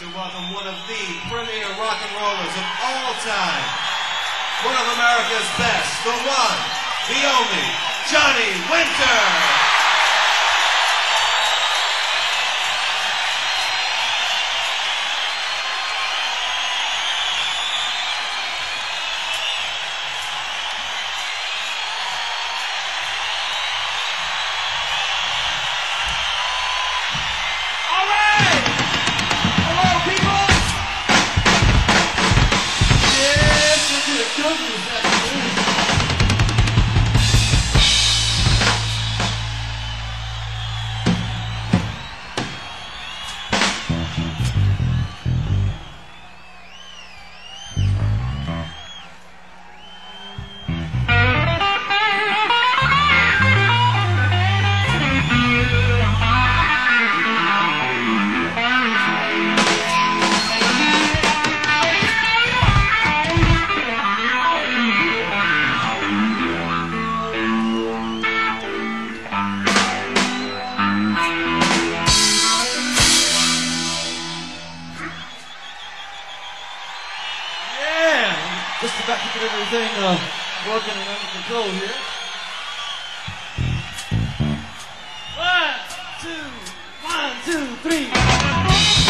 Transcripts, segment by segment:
to welcome one of the premier rock and rollers of all time. One of America's best, the one, the only, Johnny Winter. Just about to get everything working and under control here. 1, 2, 1, 2, 3.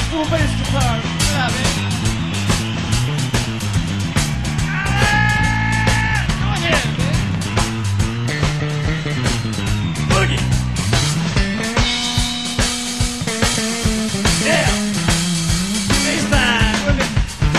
school bass guitar. Get out, man. Go ahead, man. Boogie. Yeah. Baseline. Boogie.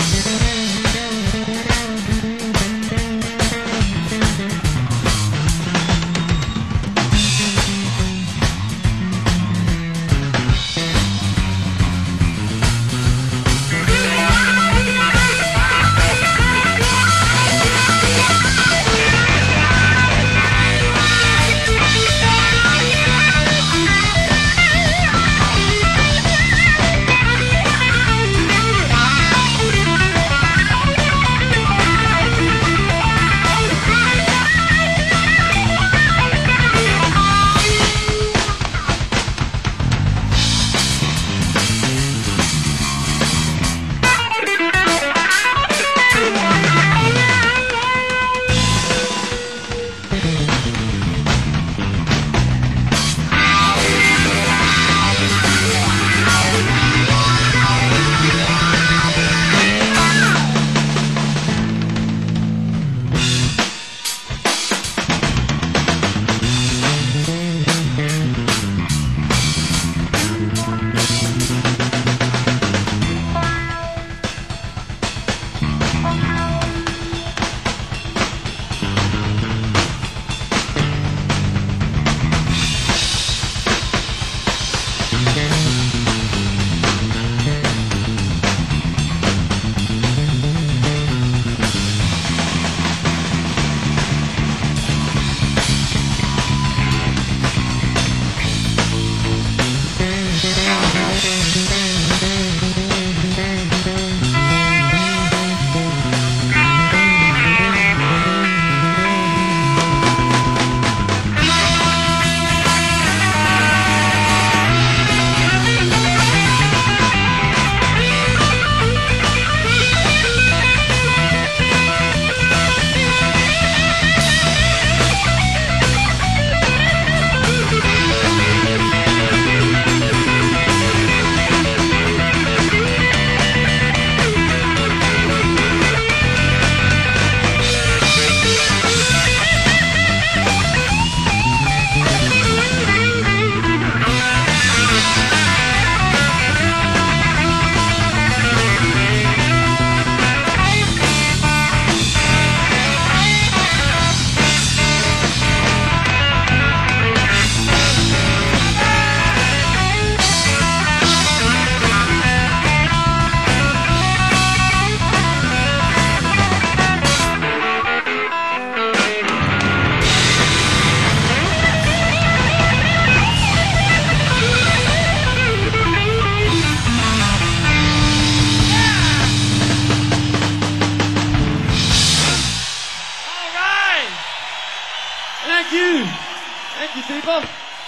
Thank you. Thank you, people.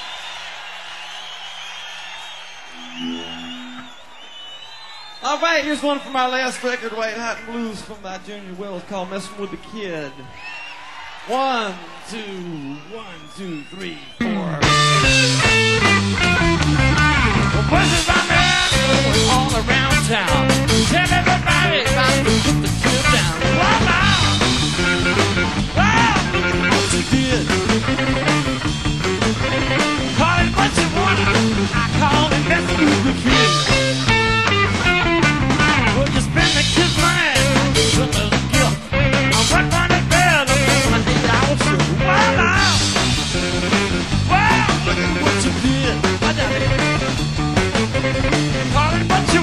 All right, here's one from our last record, White Hot and Blues, from my Junior Wells, called Messing with the Kid. 1, 2, 1, 2, 3, 4. Well, buses are man all around town. Tell everybody about to put the kid down. Wow, wow, look at what you did. Call it what you want, I call it messing with the kid. Well, you spend the kid's money, from the gift. I'm working on it bed, I'm going to also. Wow, wow, look at what you did. Call it what you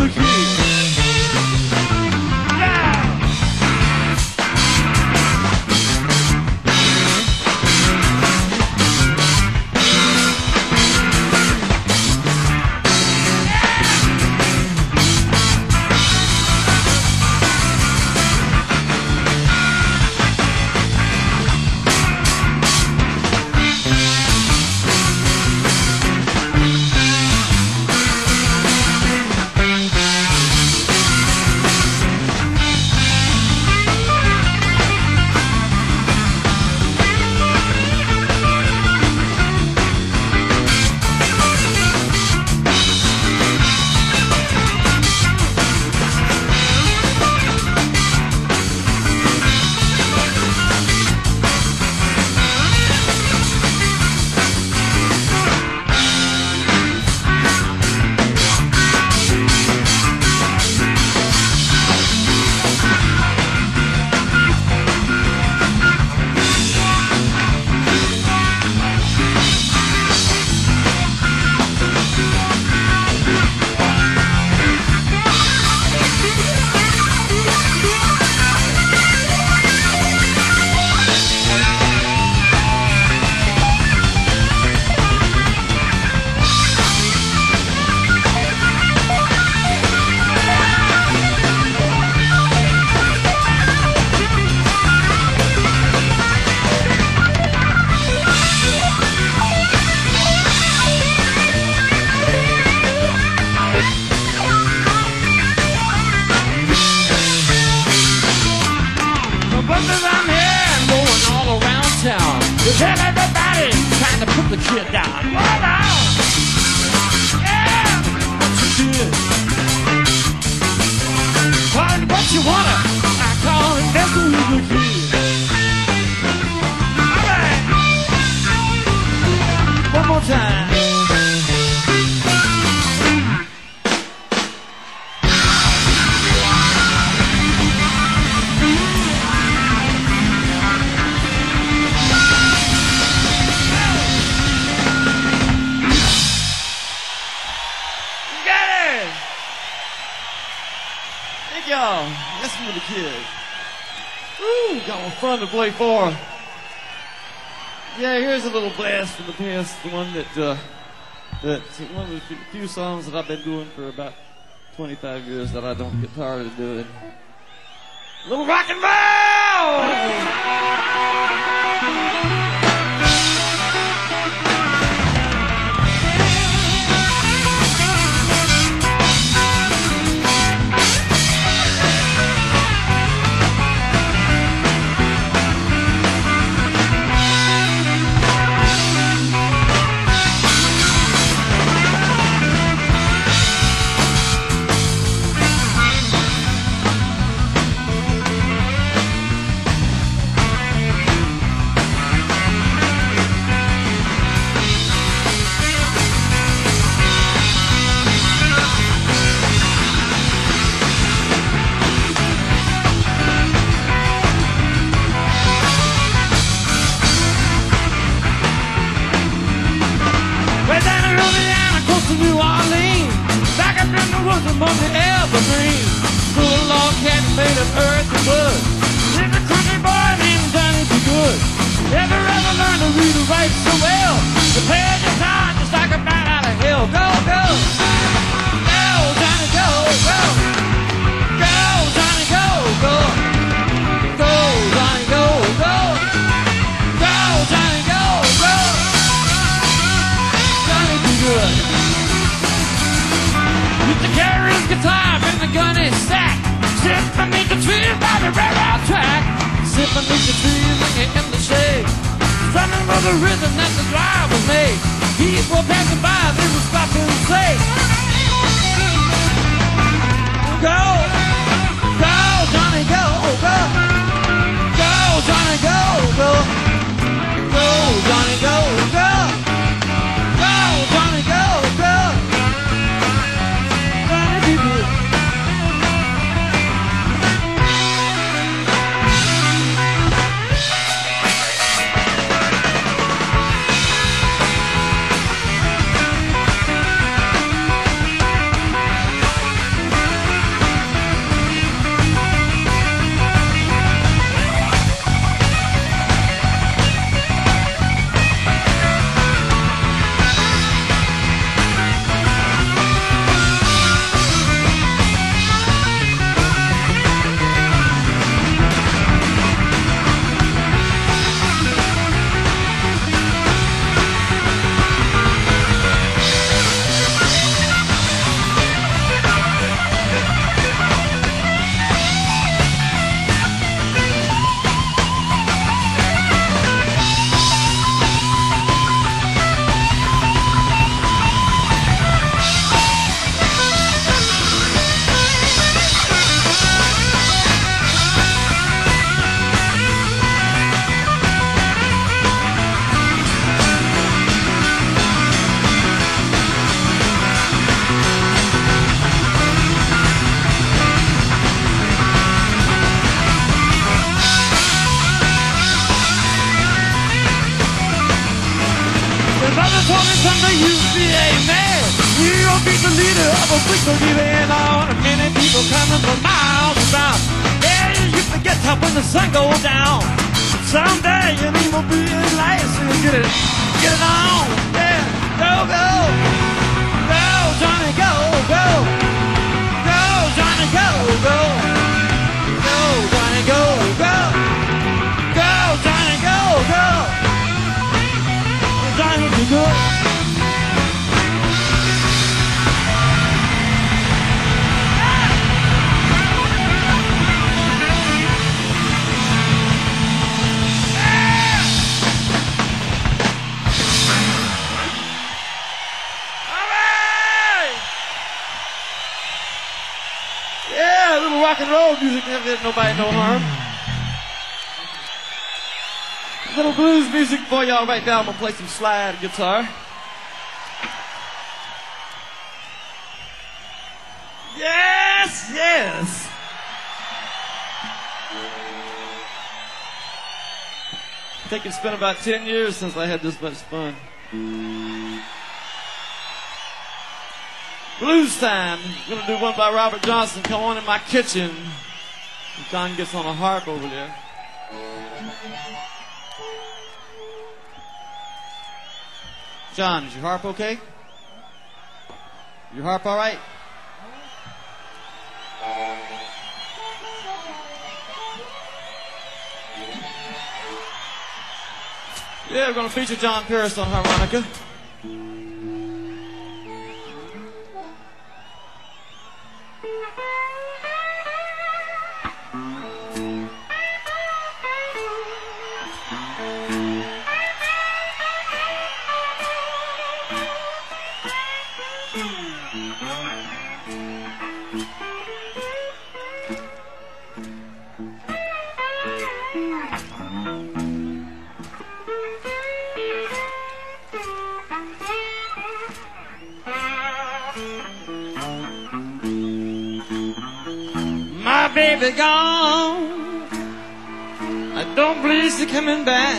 the Kid. Tell everybody trying to put the kid down. What on? Yeah, what you did. Call it what you wanna. I call it messing with the kid. All right. One more time. Y'all, messing with the Kid. Ooh, got one fun to play for. Yeah, here's a little blast from the past. The one that's one of the few songs that I've been doing for about 25 years that I don't get tired of doing. A little rock and roll! New Orleans, back up in the woods among the evergreens, full of log cabin made of earth and wood. There's a country boy named Johnny B. Good. Never ever learned to read and write so well. The page is hard just like a bat out of hell. Go, go, go, Johnny, go, go, go, Johnny, go, go, go, Johnny, go, go, go, Johnny, go, go, Johnny B. Good. With the carrier's guitar and the gunny sack, sit beneath the tree by the railroad track, sit beneath the tree in the shade, strumming with the rhythm that the driver made. People passing by, they would stop and say, go, go, Johnny, go, go, go, Johnny, go, go, go, Johnny, go, go, go, Johnny, go, go. gonna be the leader of a big believer in on. Many people coming for miles around. Yeah, you forget how when the sun goes down. Someday your name will be in lights, so you get it on. Yeah, go, go, go, Johnny, go, go, go, Johnny, go, go, go, Johnny, go, go, go, Johnny, go, go, Johnny, go. Yeah, a little rock and roll music never did nobody no harm. A little blues music for y'all right now. I'm gonna play some slide guitar. Yes, yes. I think it's been about 10 years since I had this much fun. Blues time. I'm gonna do one by Robert Johnson. Come on in my kitchen. John gets on a harp over there. John, is your harp okay? Your harp all right? Yeah, we're gonna feature John Pierce on harmonica. My baby gone, I don't believe she's coming back.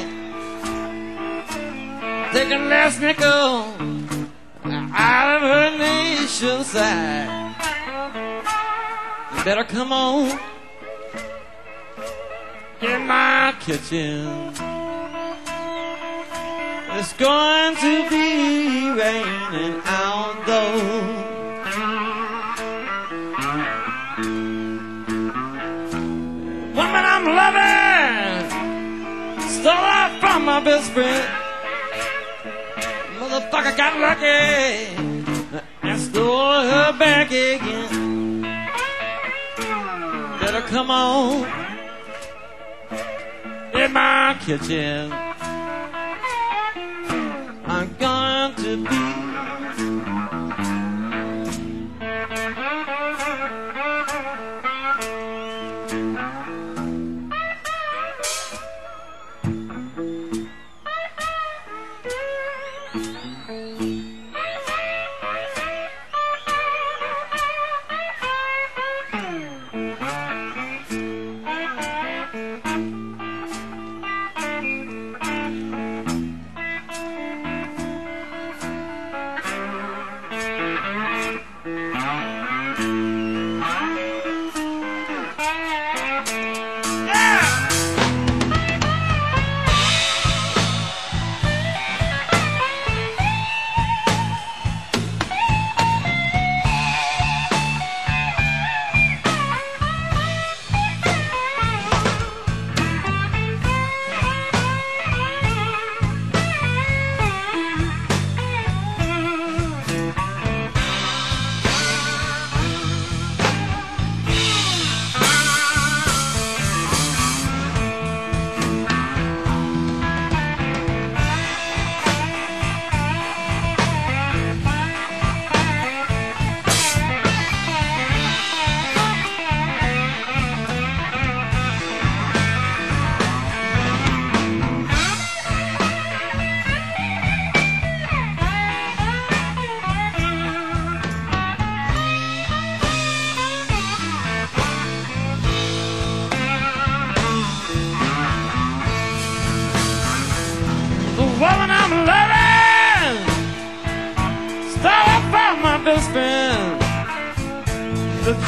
Taking last nickel out of her nation's side. You better come on in my kitchen. It's going to be raining outdoors. Woman I'm loving stole her from my best friend. Motherfucker got lucky and stole her back again. Better come on in my kitchen. I'm going to be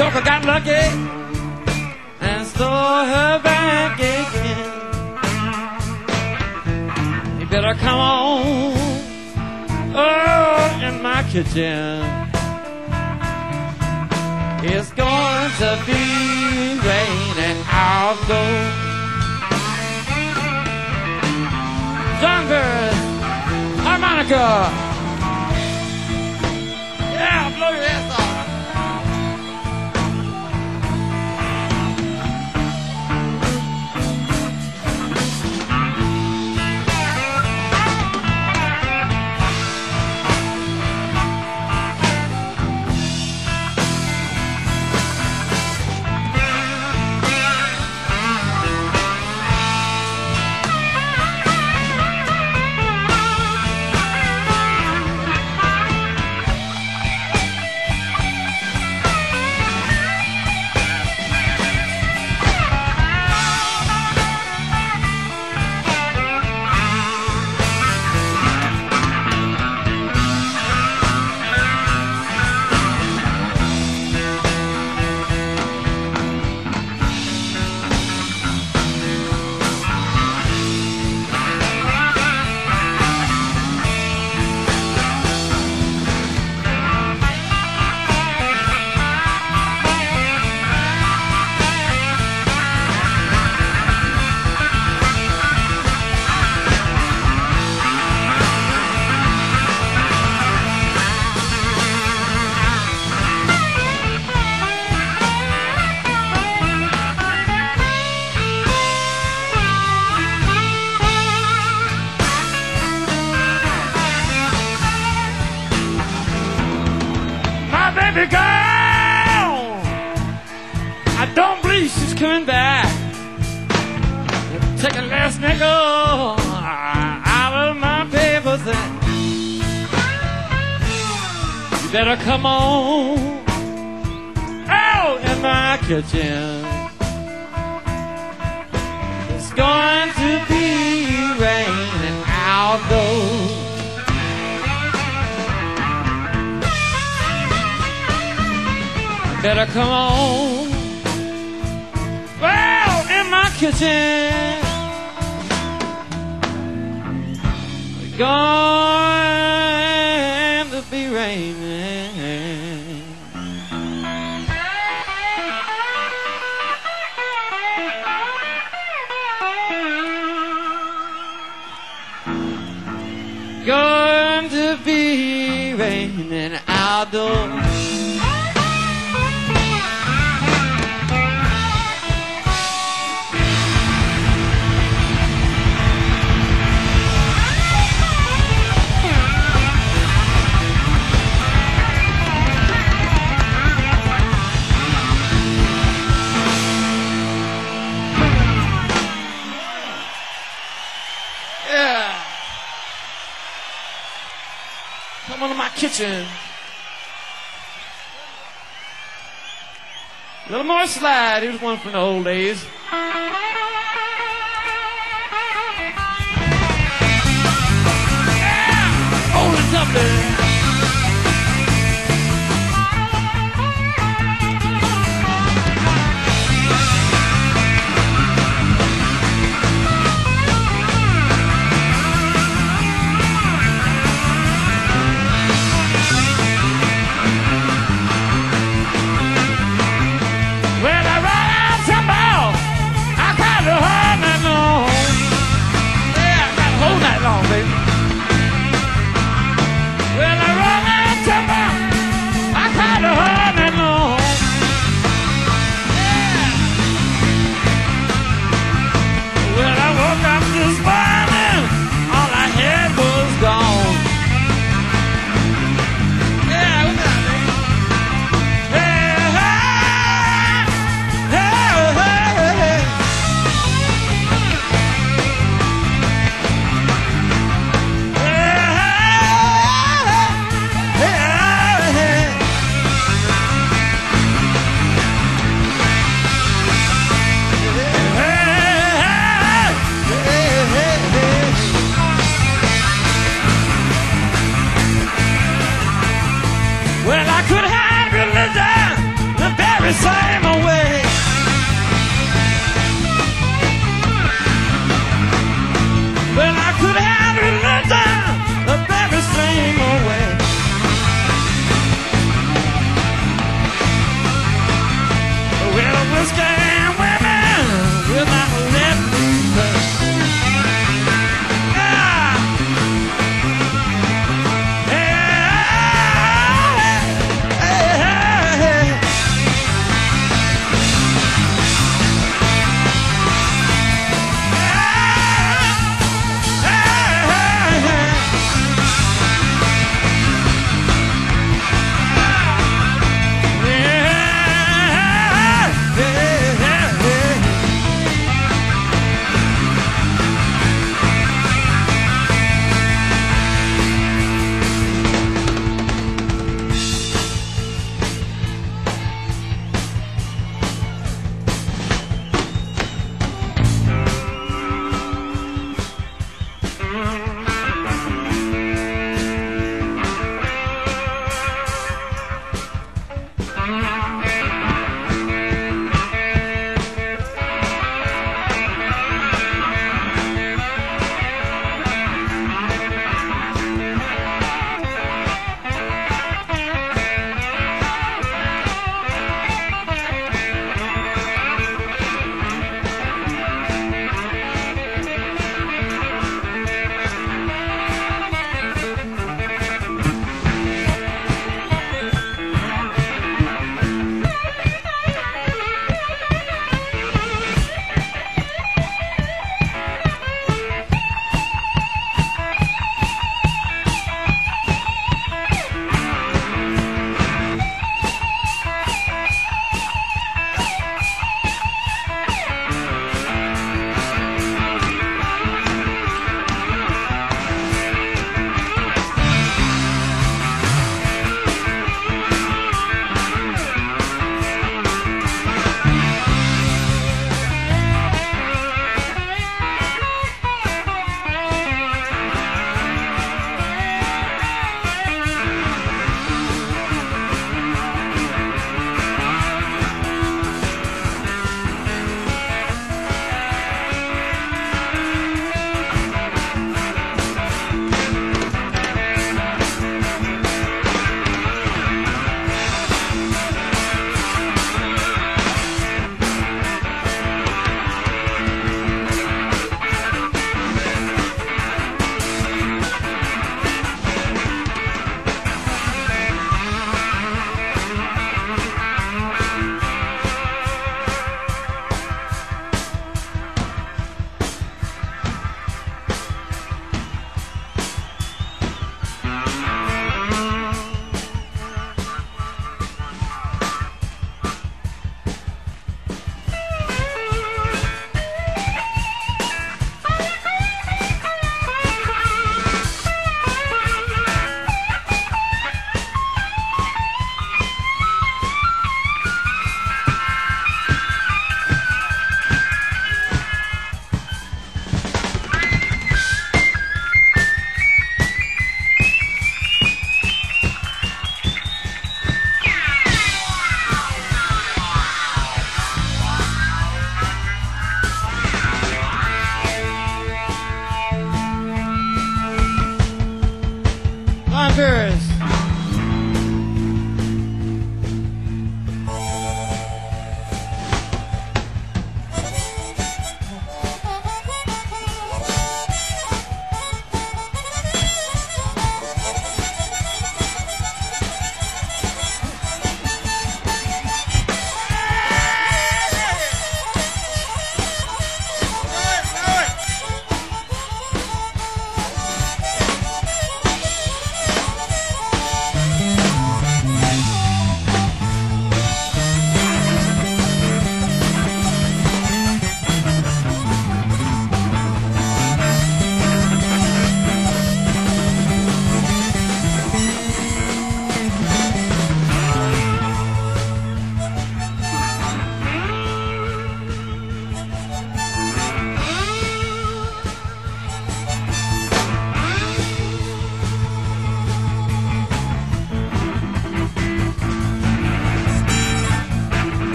Joker got lucky and stole her back again. You better come on, oh, in my kitchen. It's going to be raining outdoors. Songbird, harmonica. Yeah, blow your ass off. Baby girl, I don't believe she's coming back. Take a last nickel out of my papers and you better come on out in my kitchen. It's going to be raining outdoors. Better come on, well, in my kitchen. It's going to be raining. Going to be raining outdoors. Come on to my kitchen. A little more slide. Here's one from the old days. Yeah! Hold it up there. Well, I could have religion and bury very same way. Well, I could have it down the very same way. Well, whiskey and women will not let me play.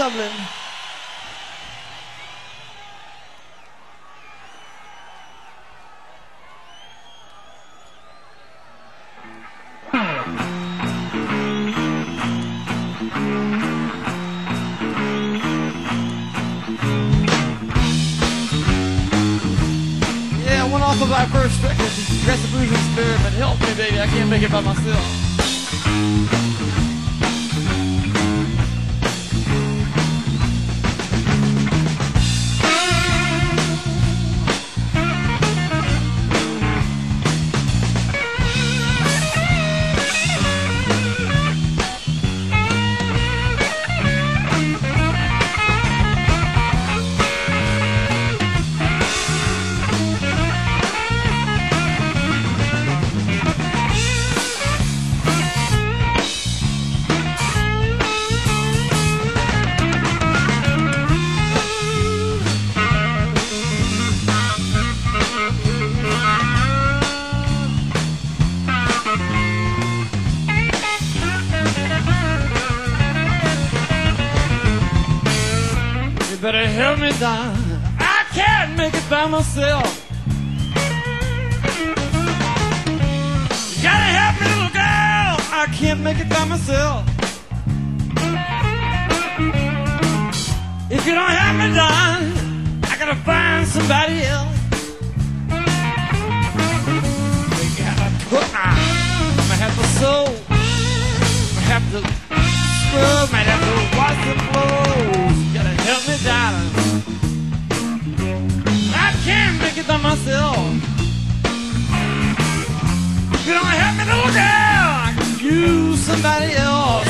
Dublin. Yeah, I went off of my first record, Progressive Blues Experiment. Help me, baby, I can't make it by myself. Better help me down. I can't make it by myself. You gotta help me, little girl. I can't make it by myself. If you don't help me down, I gotta find somebody else. You gotta put might have to sew, might have to scrub, might have to wash the clothes. You gotta help me, darling. I can't make it by myself. If you don't help me, little girl, I can use somebody else.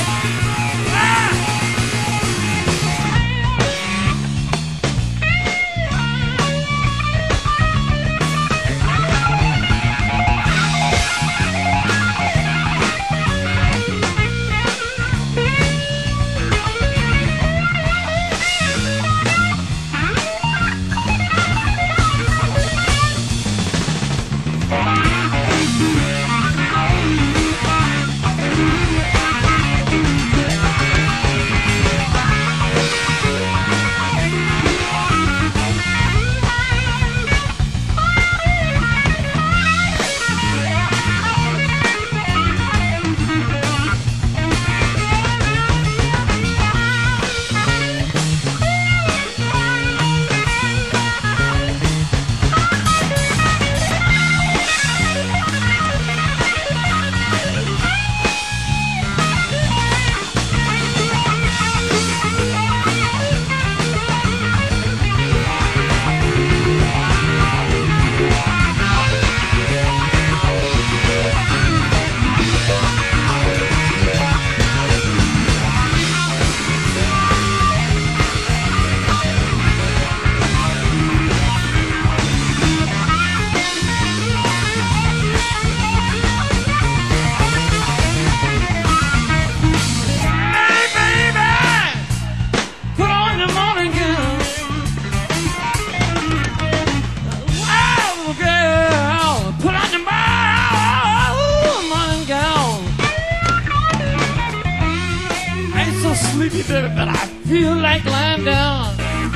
Sleepy, baby, but I feel like lying down.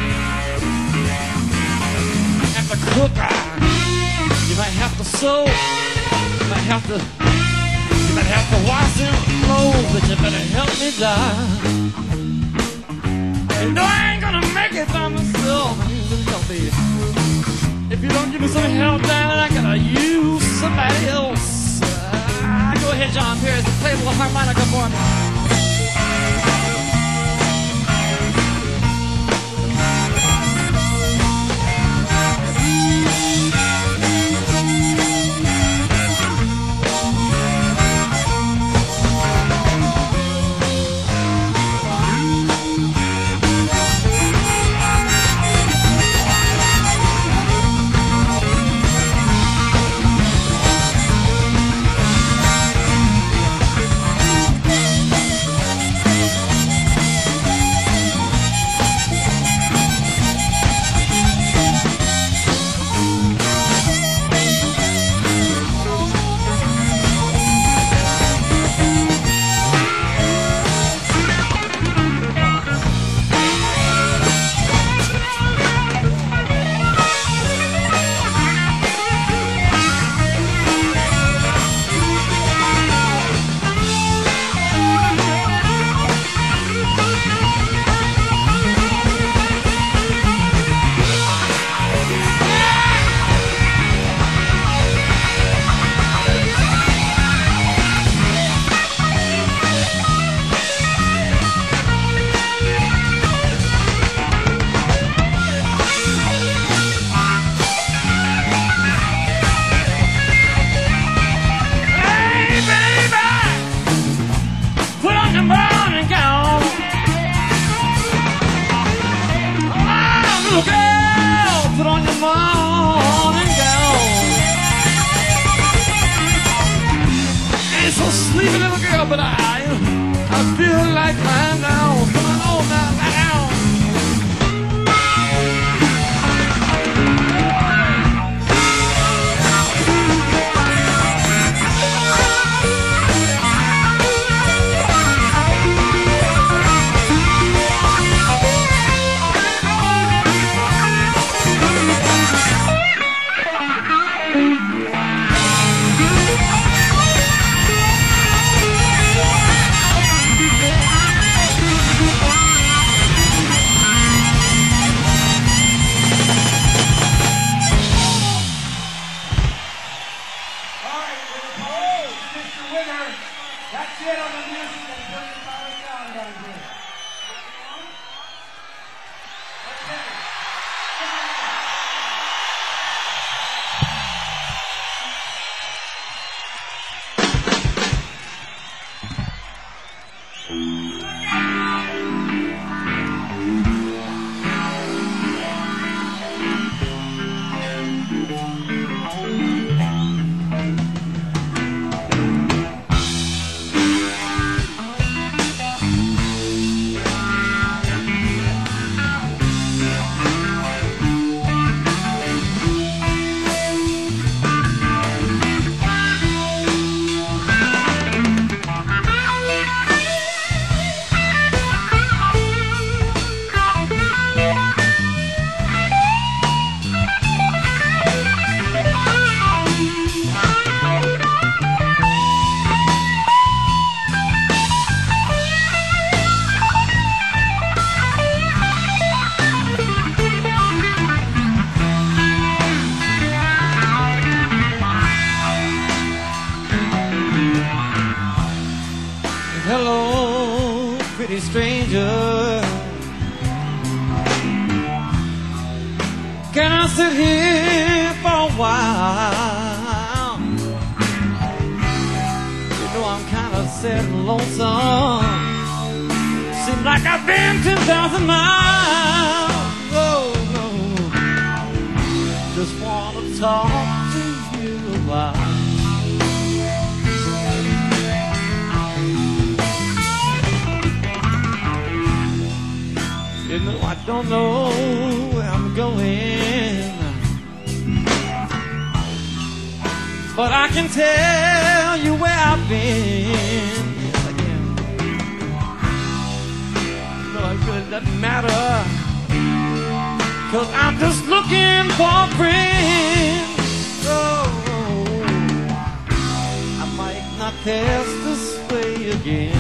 Have to cook, you might have to sew, you might have to wash them clothes, but you better help me, darling. You know I ain't gonna make it by myself. I need some help, baby. If you don't give me some help, darling, I gotta use somebody else. Go ahead, John Pierce, play a little harmonica for me. pretty stranger. Can I sit here for a while? You know I'm kind of sad and lonesome. Seems like I've been 10,000 miles. Oh, no. Just want to talk to you a while. You know I don't know where I'm going, but I can tell you where I've been. Yes, I can. No, it really doesn't matter, 'cause I'm just looking for a friend. Oh, I might not pass this way again.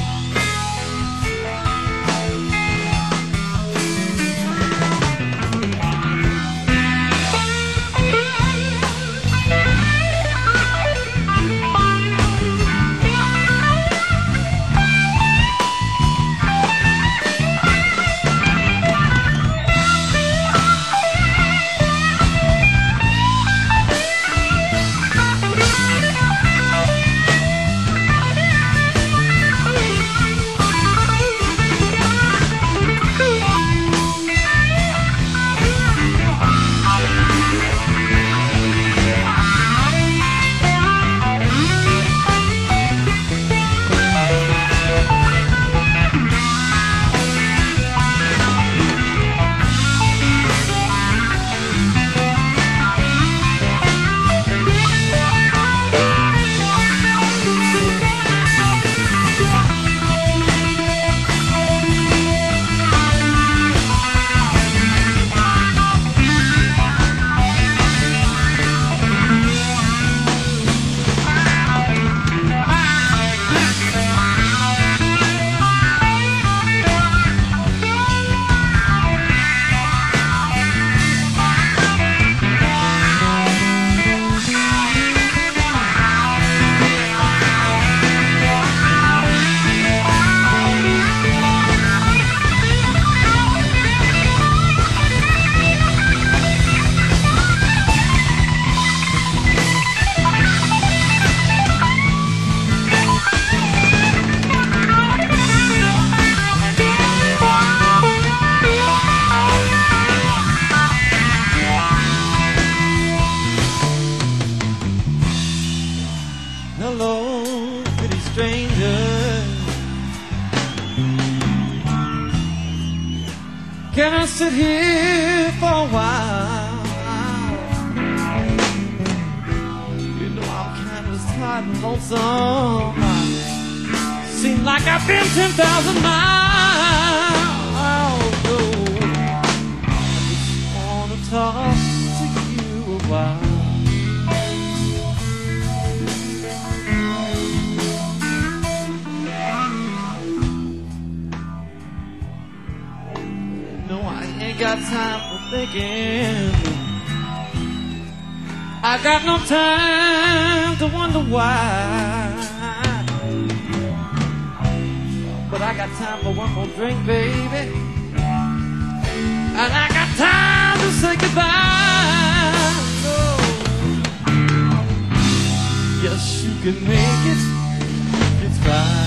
Can I sit here for a while? You know I'm kind of tired and lonesome. Seems like I've been 10,000 miles. Oh, I just want to talk to you a while. Got time for thinking. I got no time to wonder why. But I got time for one more drink, baby. And I got time to say goodbye. Oh. Yes, you can make it. It's fine.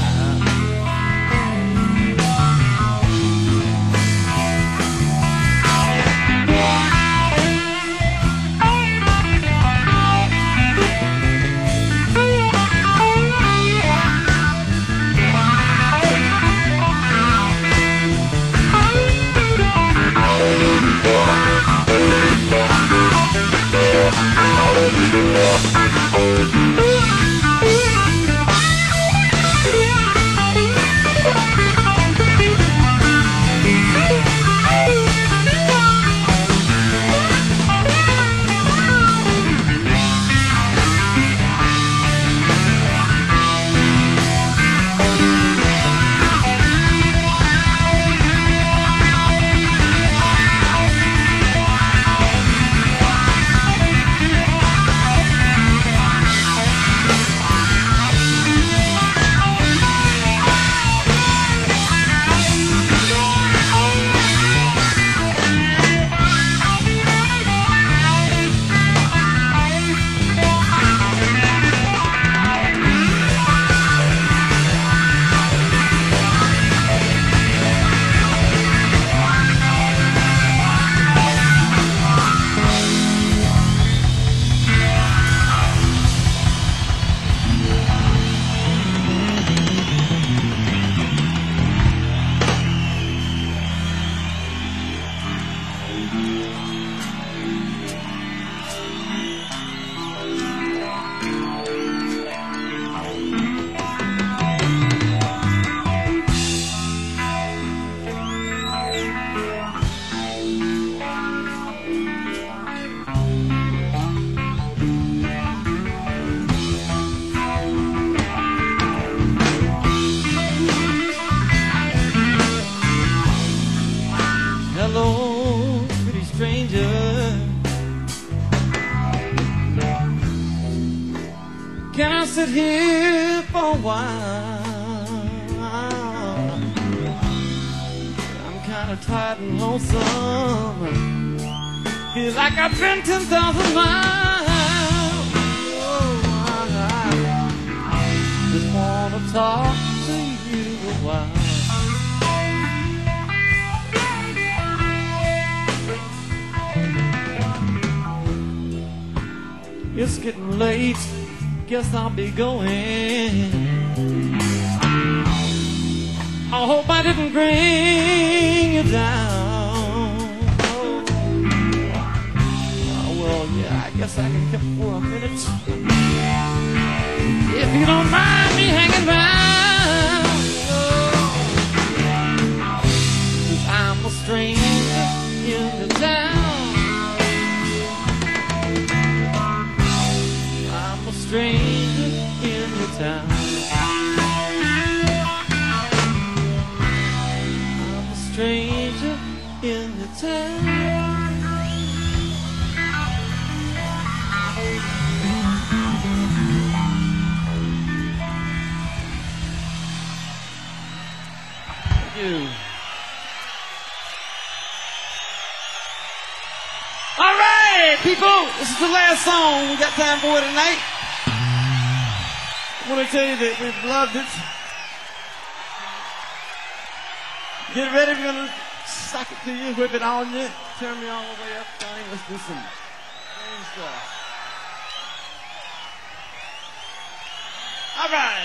sit here for a while. I'm kind of tired and lonesome. Feel like I've been 10,000 miles. Oh, I just wanna talk to you a while. It's getting late, guess I'll be going. I hope I didn't bring you down. Oh, well, yeah, I guess I can come for a minute. If you don't mind me hanging around. 'Cause I'm a stranger in the town. Stranger in the town. I'm a stranger in the town. Thank you. All right, people, this is the last song we got time for tonight. I want to tell you that we've loved it. Get ready, we're going to sock it to you, whip it on you, turn me all the way up, Johnny. Let's do some strange stuff. All right.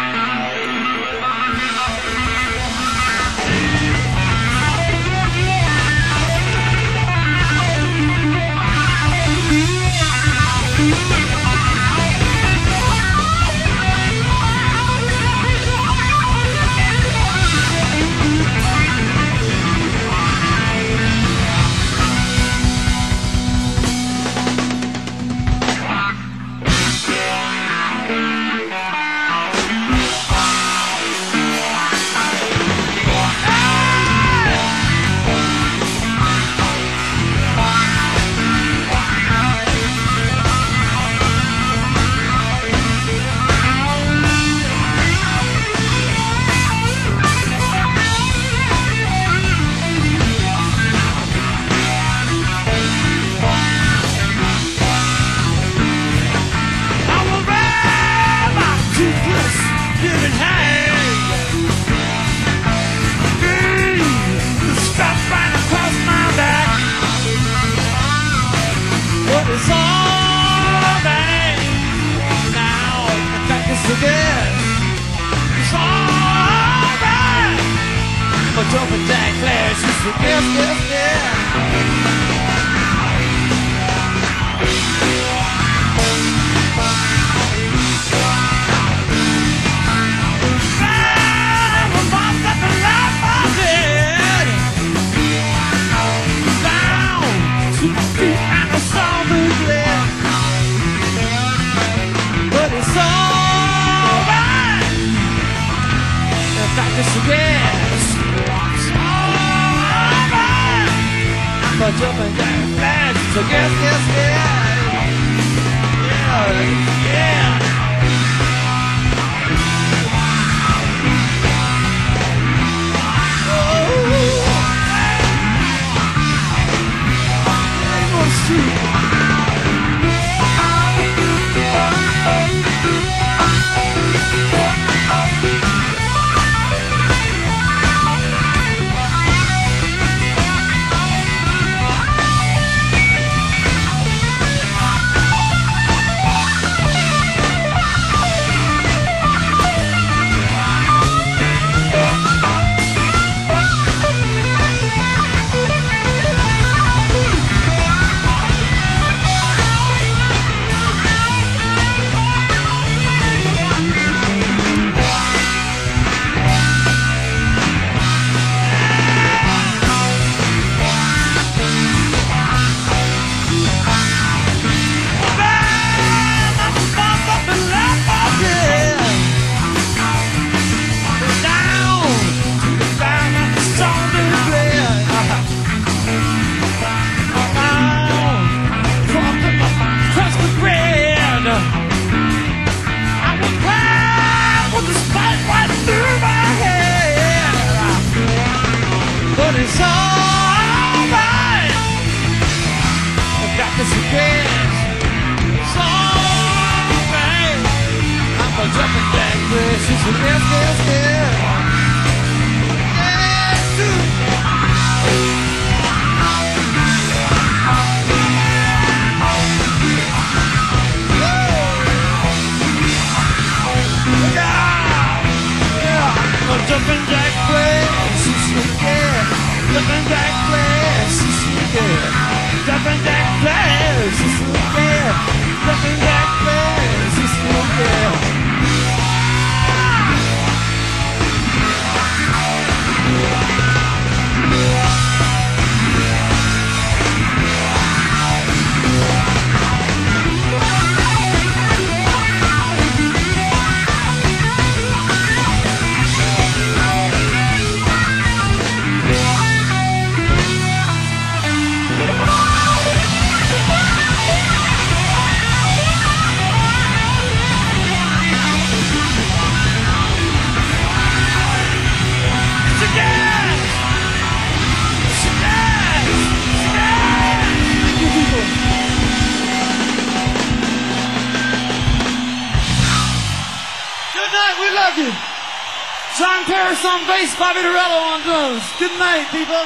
Jumping jack flash, yes, yes, yeah. I'm a boss up and life I did. Down to my feet and I saw the glare. But it's alright. In fact, it's a gas. But jumping down fast, so yes, yes, yeah. Yeah, yeah. She's a scared, scared, scared. Yeah, too. Jumping jack flash, yeah. Jumping jack flash, yeah. Jumping jack flash, yeah. Jumping jack flash, yeah. We love you. John Paris on bass, Bobby Dorello on drums. Good night, people.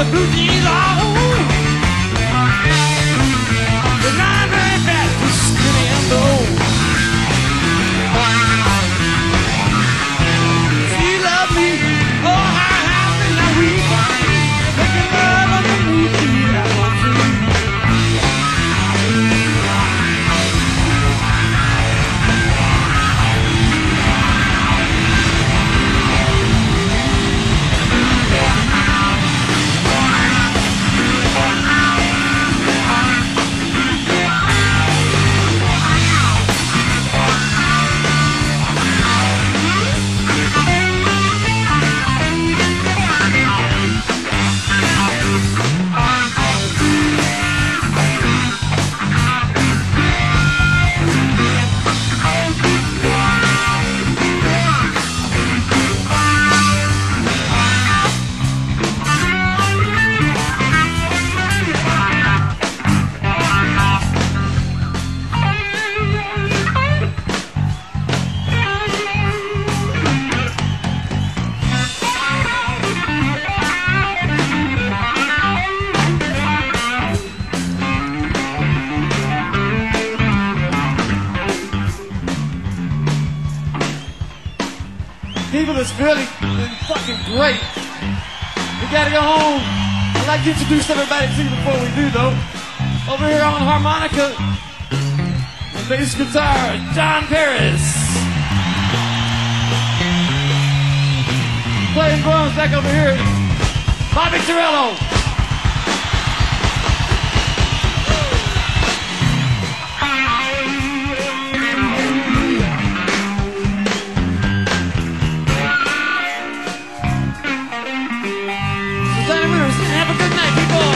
blue jeans on. The nine very fat, too skinny and low. She loved me, oh how happy now we making love underneath the apple tree. People, it's really been fucking great. We gotta go home. I'd like to introduce everybody to you before we do, though. Over here on harmonica and bass guitar, John Paris. Playing drums back over here, Bobby Torello. Have a good night, people.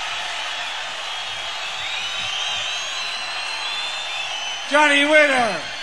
Johnny Winter.